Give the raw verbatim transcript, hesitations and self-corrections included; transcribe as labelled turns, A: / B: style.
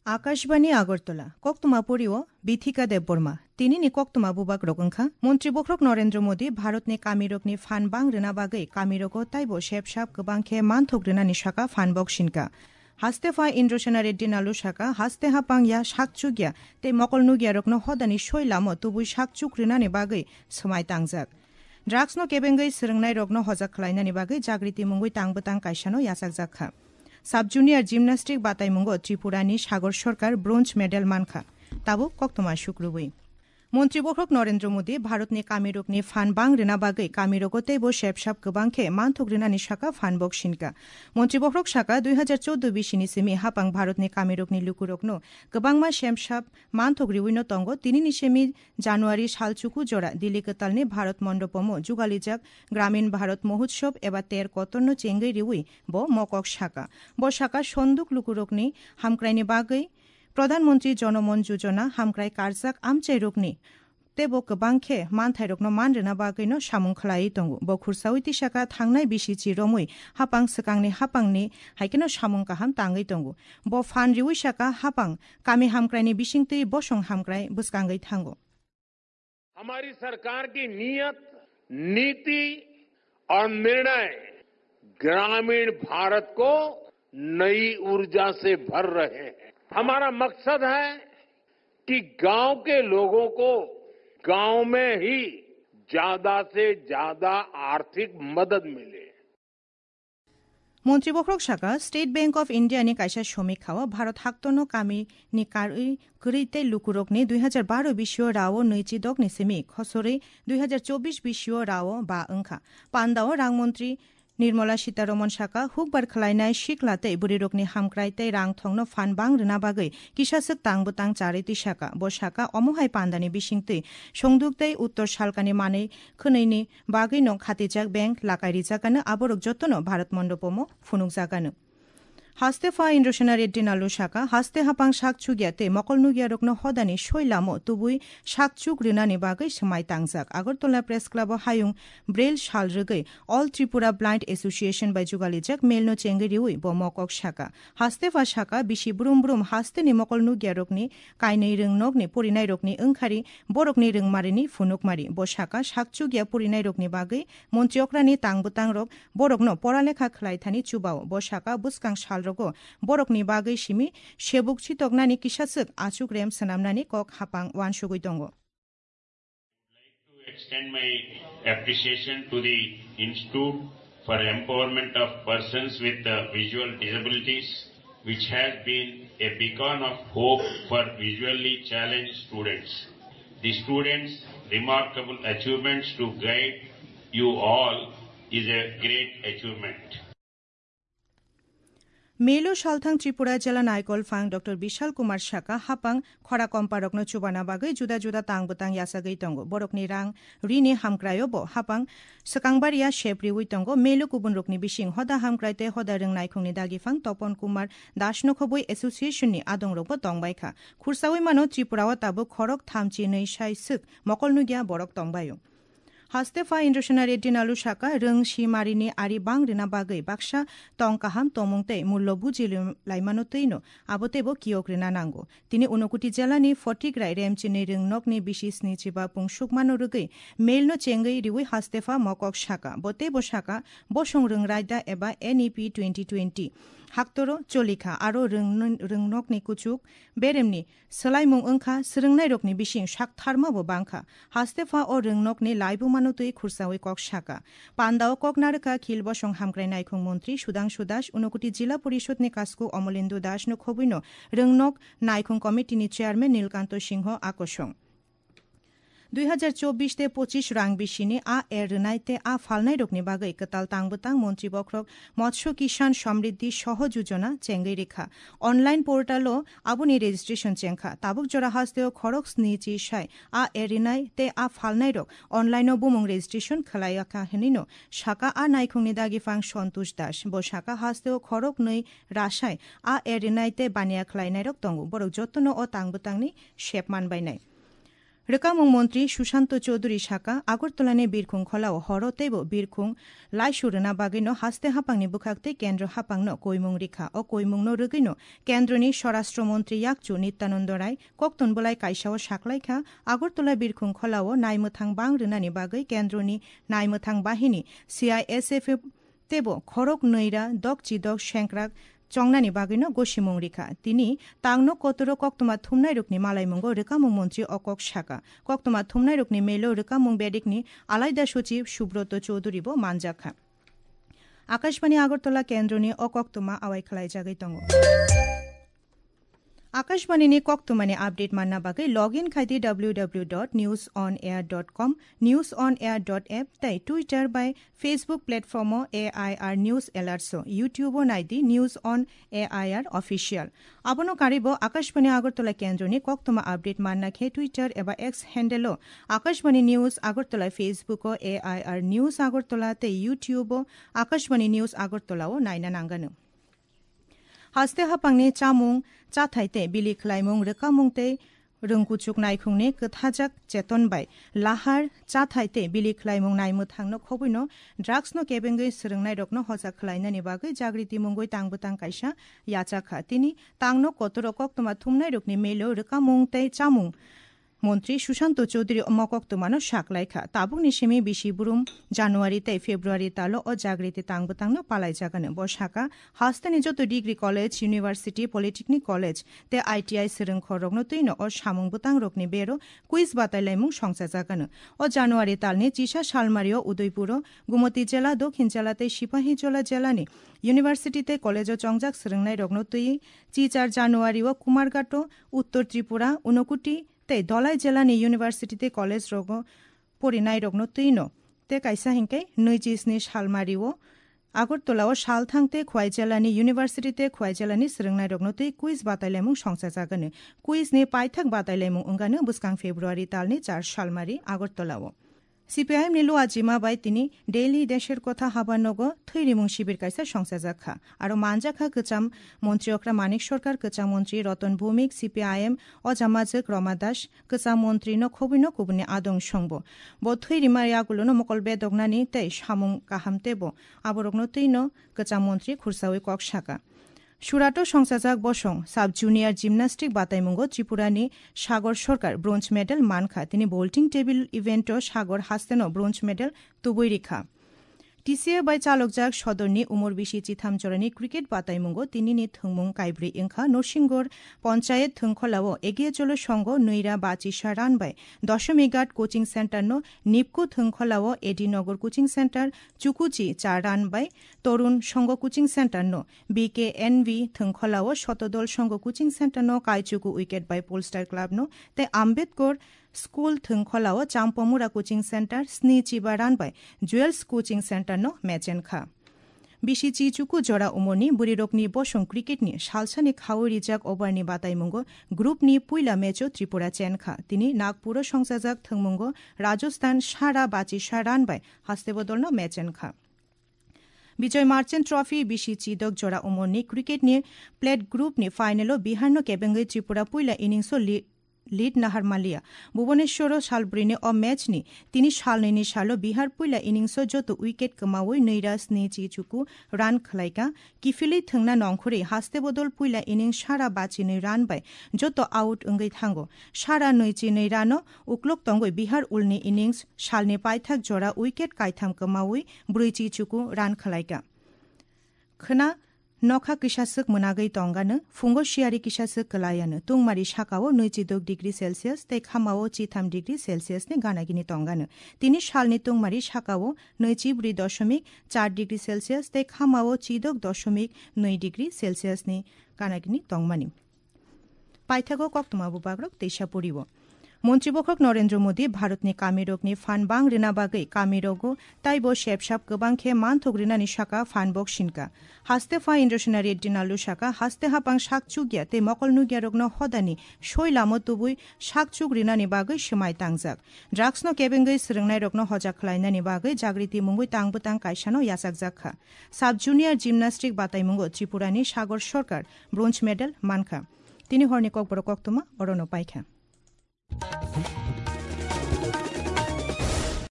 A: आकाशबाणी আগরতলা কক্তমা পরিও বিথিকা দেববর্মা তিনি নি কক্তমা বুবাক রগংখা মন্ত্রী বখরক নরেন্দ্র মোদী ভারতনি কামিরকনি ফানবাং রেনা বাগৈ কামিরক তাইবো শেপসাপ গোबांखे मानथक रेनानि साका फानबक सिनका हास्तेफा इन्द्रसेना रेड्डी नालु साका हास्ते हापां या साकचुगिया ते मकलनुगिया रकनो हदानि सयलामो तुबुइ साकचुक रेनानि बागै समाय तांजाक ड्राग्स नो केबेंगै सोलोंनाय रगनो हजाक खलायनानि बागै जागृति मुंगै तांबोतां कायसानो यासाक जाखा साब जूनियर जिमनास्टिक बातायमुंगो त्रिपुरानि सागर सरकार ब्रोंज मेडल मानखा ताबो कक्तमा शुक्रबुई मन्त्री बखरक नरेंद्र मोदी भारतनि कामिरकनि फानबां रेना बागै कामिरकते बो शेपसाप गोबांखे मानथक रेनानि साका फानबक सिनका मन्त्री बखरक साका दुई हजार चौदह बिसिनि सिमि हापां भारतनि कामिरकनि लुकुरकनो गोबांमा शेपसाप मानथक रिउइनो तंगो तिनिनि सेमि जानुवारि सालचुकु जरा दिल्ली कतालनि भारत मण्डपमो जुगालिजाक ग्रामीण भारत महोत्सव एबा तेर कतरनो चेंगै रिउइ बो मकक साका बो साका सन्दुक लुकुरकनि हामक्रायनि बागै प्रधानमन्त्री जनमन योजना हामक्राय कारजाक आमचाय रोगनि तेबो गोबांखे मानथाय रोगनो मान रेना बागैनो सामुं खलायै दंगो बो खुरसावैति साका थांनाय बिसिचि रमै हापां सकांनि हापांनि हाइकेनो सामुं काहाम तांगै दंगो बो फान रिउइ साका हापां कामि हामक्रायनि बिसिंति बसं हामक्राय बुसकांगै थांगो
B: हमारी सरकार की नीयत नीति और निर्णय ग्रामीण भारत को नई ऊर्जा से भर रहे हैं हमारा मकसद है कि गांव के लोगों को गांव में ही ज्यादा से ज्यादा आर्थिक मदद मिले
A: मन्त्री बखरक साका स्टेट बैंक ऑफ इंडिया नि कायसा समीक्षाओ भारत हाक्तनो कामी नि कारई गरैते लुकुरकनि दुई हजार बारह बिसियो रावो नैचि दकनि सेमि खसरै दुई हजार चौबीस बिसियो रावो बा अंखा पान्दाओ रांमन्त्री निर्मला सीतारमन साका हुकबार खलायनाय सिखलाते बुरिरकनि हामक्रायते रां थंनो फानबां रेना बागै किसासक तांबोतां चारैति साका बो साका अमहाय पान्दानि बिसिंतै संदुकतै उत्तर सालकानि मानै खोनैनि बागै नं खातिजाक बैंक लाकायरि जागानो आबरक जतनो भारत मण्डपमो फुनुक जागानो हास्तेफा इन्द्रसेना रेड्डी नालु साका हास्ते हापां साकचुगियाते मकलनुगिया रकनो हदानि सयलामो तुबुइ साकचुक रेनानि बागै समाय तांजाक আগরতলা प्रेस क्लाबो हायुं ब्रेल सालरगै ऑल त्रिपुरा ब्लाइंड एसोसिएशन बाय जुगालिजाक मेलनो चेंगेरिउइ बो मकक साका हास्तेफा साका बिसि ब्रुम ब्रुम हास्तेनि मकलनुगिया रकनि कायनै रोंनकनि परिनाय रकनि ओंखारि बरकनि रोंमारिनि फुनुकमारि बो साका साकचुगिया परिनाय रकनि बागै मन्त्रियक्रानि तांबोतां रक बरकनो परालेखा खलायथानि चुबाव बो साका बुसकां साल रगो बरकनि बागै सिमि सेबुकछि तगनानि किसासक आचुक रेम सनामनानि कक हापां वानसुगै दंगो
C: extend my appreciation to the Institute for Empowerment of Persons with uh, Visual Disabilities, which has been a beacon of hope for visually challenged students. The students' remarkable achievements to guide you all is a great achievement.
A: मेलो सालथां त्रिपुरा जिला नायकलफां doctor Vishal Kumar साका हापां खरा कम्पारकनो चुबाना बागै जुदा जुदा तांबोतां यासागै दंगो बरकनि रां रिनि हामक्रायोबो हापां सकांबारिया शेप्रिउइ दंगो मेलो गुबुन रकनि बिसिं हदा हामक्रायते हदा रोंनायखंनि दागिफां तपन कुमार दासनखबुइ एसोसिएशननि आदंरबो दंबायखा खुरसावै मानो त्रिपुरावा ताबो खरक थामचि नै साइसुक मकलनुगिया बरक दंबायो हास्तेफा इन्द्रसेना रेड्डी नालु साका रों सिमारिनि आरि बां रेना बागै बाक्सा टंकाहाम तमुंगते मूल्य बुजि लाइमानो तैनो आबोतेबो कियक रेना नांगो तिनि उनकुटी जिलानि फटिग्राय रेमचिनि रोंनकनि बिसिसनि चिबा पुंसुकमानो रगै मेलनो चेंगै रिउइ हास्तेफा मकक साका बोतेबो साका बसं रोंरायदा एबा एनईपी ट्वेंटी ट्वेंटी हाक्तरो चलिखा आरो रोंनकनि कुचुक बेरेमनि सोलायमुं ओंखा सोलोंनाय रकनि बिसिं साकथारमाबो बांखा हास्तेफा ओ रोंनकनि लाइबुमानो तै खुरसावै कक साका पान्दाओ कक नारका खिल बसं हामक्राय नायखं मन्त्री सुदांशु दास उनकुटी जिला परिषदनि कास्कु अमलेन्दु दासनो खबैनो रोंनक नायखं कमिटिनि चेयारमेन नीलकान्त सिंह आकर्षण दुई हजार चौबीस ते पचिस रां बिसिनि आ एर रोनायते आ फालनाय रकनि बागै कताल तांबोतां मन्त्री बखरक मत्स्य किसान समृद्धि सह योजना चेंगै रेखा अनलाइन पोर्टालो आबुनि रेजिस्ट्रेशन चेंखा ताबुक जरा हास्तेओ खरक स्निचि साय आ एर रोनाय ते आ फालनाय रक अनलाइनो बुमुं रेजिस्ट्रेशन खलायाखा हनिनो साका आ नायखंनि दागिफां सन्तोष दास बो साका हास्तेओ खरक नै रासाय आ एर रोनायते बानिया खलायनाय रक दंगो बरक जतनो ओ तांबोतांनि शेप मानबायनाय রেকামুং মন্ত্রী সুশান্ত চৌধুরী সাকা আগরতলানি বীরখুং খলাও হরতেব বীরখুং লাইসুরনা বাগিনো হাস্তে হাপাংনি বুখাকতে কেন্দ্র হাপাংনো কৈমুং রিখা ও কৈমুংনো রগিনো কেন্দ্রনি স্বরাষ্ট্রমন্ত্রী ইয়াকচু নিত্যানন্দ রায় কক্তন বলাই কাইসাও সাকলাইখা আগরতলা বীরখুং খলাও নাইমুথাং বাং রুনানি বাগৈ কেন্দ্রনি নাইমুথাং বাহিনী সিআইএসএফ তেব খরক নৈরা দক চিদক শেংক্রাক চংনানি বাগিনো গসিমুং রিখা তিনি তাংনো কতরো কক্তমা থুমনাই রুকনি মালাইমুঙ্গো রেকামুং মন্ত্রী অকক সাকা কক্তমা থুমনাই রুকনি মেলো রেকামুং বেডিকনি আলাইদা সচিব সুব্রত চৌধুরীব মানজাখা আকাশবাণী আগরতলা কেন্দ্রনি অকক্তমা আওয়াই খালাই জাগাই তঙ্গ আকাশবাণীনি কক্তমানি আপডেট মান্না বাগৈ লগ ইন খাইতি W W dot news on air dot com news on air dot app তাই টুইটার বাই ফেসবুক প্ল্যাটফর্মো এ আই আর নিউজ এলার্টসো ইউটিউবো নাইদি news on A I R official আবনো কারিব আকাশবাণী আগরতলা কেন্দ্রনি কক্তমা আপডেট মান্না খে টুইটার এবা এক্স হ্যান্ডেলো Akashvani news Agartala ফেসবুকো A I R news Agartala তে ইউটিউবো আকাশবাণী নিউজ আগরতলাও নাইনা নাঙ্গানো হাস্তে হাপাংনি চামুং চাথাইতে বিলি খ্লাইমুং রেকামুংতে রংকুচুক নাইখুংনি কথাজাক চেতন বাই লাহার চাথাইতে বিলি খ্লাইমুং নাইমু থাংনো খবইনো ড্রাগসনো কেবেঙ্গৈ সরংনাই রকনো হজা খ্লাইনানি বাগৈ জাগৃতি মুঙ্গৈ তাংবুতাং কাইসা ইয়াচাখা তিনি তাংনো কতরকক তোমা থুমনাই রকনি মেলো রেকামুংতে চামুং মন্ত্রী সুশান্ত চৌধুরী মকক্তমানো সাকলাইখা তাবুক নিশিমি বিশি বুরুম জানুয়ারি তাই ফেব্রুয়ারি তালো ও জাগৃতি তাংবুতাংনো পালাই জাগানো বসাকা হাস্তানি যত degree college university polytechnic college তে আইটিআই সরংখ রগ্ন তৈনো ও সামুং বুতাং রকনি বেরো কুইজ বাতাইলাইমুং সংসা জাগানো ও জানুয়ারি তালনি চিসা শালমারি ও উদয়পুর গুমতি জেলা দক্ষিণ জেলাতে সিপাহীজলা জেলানি ইউনিভার্সিটিতে কলেজ ও চংজাক সরংনাই রগ্ন তৈ চিচার জানুয়ারি ও কুমারঘাট উত্তর ত্রিপুরা উনকুটি তে দলাই জেলানি ইউনিভার্সিটিতে কলেজ রগ পরিনাই রগ্ন তৈনো তে কাইসা হিংকে নৈজিসনি শালমারিও আগরতলাও শাল থাংতে খোয়াই জেলানি ইউনিভার্সিটিতে খোয়াই জেলানি সরংনাই রগ্ন তৈ কুইজ বাতাইলাইমুং সংসা জাগানো কুইজনি পাইথাক বাতাইলাইমুং অঙ্গানো বুসকাং ফেব্রুয়ারি তালনি চার শালমারি আগরতলাও সিপিআইএম নিলো আজিমা বাই তিনি ডেইলি দেশের কথা হাবানগ থৈরিমুং শিবির কাইসা সংসা জাখা আর মানজাখা কচাম মন্ত্রী অকরা মানিক সরকার কচা মন্ত্রী রতন ভৌমিক সিপিআইএম অজামাজক রমা দাস কচা মন্ত্রী ন খবিন কুবনি আদং সংব ব থৈরিমারিয়াগুলো মকল বেদগনানি তাই সামুং কাহামতেব আবরগ্ন তৈন কচা মন্ত্রী খুরসাওই কক শাকা সুরাটো সংসাজাক বসং সাব জুনিয়র জিমনাস্টিক বাতাইমুঙ্গো ত্রিপুরানি সাগর সরকার ব্রোঞ্জ মেডেল মানখা তিনি বোল্টিং টেবিল ইভেন্টও সাগর হাস্তেনো ব্রোঞ্জ মেডেল তুবই রেখা টিসিএ বাই চালকজাক সদরনি উমর বিশি চিথামচরনি ক্রিকেট বাতাইমুঙ্গো তিনি নি থংমুং কাইব্রি ইংখা নরসিংগড় পঞ্চায়েত থংখলাও এগিয়ে চলো সঙ্গ নৈরা বাচিসা রানবাই দশমিঘাট কোচিং সেন্টার নো নিপকু থংখলাও এডিনগর কোচিং সেন্টার চুকুচি চার রানবাই তরুণ সঙ্গ কোচিং সেন্টার নো বিকে এনভি থংখলাও শতদল সঙ্গ কোচিং সেন্টার নো কাইচুকু উইকেট বাই পোলস্টার ক্লাব নো তে আম্বেদকর স্কুল থংখলাও চাম্পমুরা কোচিং সেন্টার স্নি চিবা রানবাই জুয়েলস কোচিং সেন্টার নো মেচেনখা বিশি চিচুকু জোড়া উমনি বুড়িরকনি বসং ক্রিকেটনি সালসানি খাওয়ারি জাক ওভারনি বাতাইমুঙ্গো গ্রুপনি পুইলা ম্যাচও ত্রিপুরা চেনখা তিনি নাগপুর সংসাজাক থংমুঙ্গো রাজস্থান সারা বাচিসা রানবাই হাস্তে বদল নো মেচেনখা বিজয় মার্চেন্ট ট্রফি বিশি চিদক জোড়া উমনি ক্রিকেট নিয়ে প্লেট গ্রুপ নি ফাইনালও বিহার নো কেবেঙ্গই ত্রিপুরা পুইলা ইনিংসও লিড নাহার মালিয়া ভুবনেশ্বর শালব্রিনে অ ম্যাচনি তিনি শালনি শালো বিহার পুইলা ইনিংস যত উইকেট কমাওই নৈরা স্নি চিচুকু রান খলাইকা কিফিলি থংনা নংখরে হাস্তে বদল পুইলা ইনিংস সারা বাচিनै রান বাই যত আউট অঙ্গৈ থাঙ্গো সারা নৈচি नै রানো উকলক তঙ্গই বিহার উলনি ইনিংস শালনি পাইথাক জোড়া উইকেট কাইথাম কমাওই ব্রৈ চিচুকু রান খলাইকা খনা নখা কিসাসক মোনাগৈ তঙ্গানো ফুঙ্গো শিয়ারি কিসাসক কলায়ানো তুংমারি সাকাও নৈচিদক ডিগ্রি সেলসিয়াস তে খামাও চিথাম ডিগ্রি সেলসিয়াস নে গানাগিনি তঙ্গানো তিনি শালনি তুংমারি সাকাও নৈচি ব্রি দশমিক চার ডিগ্রি সেলসিয়াস তে খামাও চিদক দশমিক নৈ ডিগ্রি সেলসিয়াস নে গানাগিনি তংমানি পাইথাগো কক্তমাবু বাগ্রক তেইশা পড়িব মন্ত্রীবখক নরেন্দ্র মোদী ভারতনি কামিরগনি ফানবাং রিনা বাগৈ কামিরগো তাইব শেপসাপ গোবাংখে মানথক রিনানি শাখা ফানবক সিনকা হাস্তে ফা ইন্দ্রসেনা রেড্ডি নালু শাখা হাস্তে হাপাং শাকচুগিয়া তে মকলনুগিয়া রগ্ন হদানি শৈলামো তুবুই শাকচুগ রিনানি বাগৈ সীমাই তাংজাক ড্রাগসনো কেবেঙ্গৈ সরংনাই রগ্ন হজা খলাইনানি বাগৈ জাগৃতি মুঙ্গুই তাংবুতাং কাইসানো ইয়াসাক জাখা সাব জুনিয়র জিমনাস্টিক বাতাইমুঙ্গো ত্রিপুরানি সাগর সরকার ব্রোঞ্জ মেডেল মানখা তিনি হরনিকক বড় কক্তমা অরণ পাইখা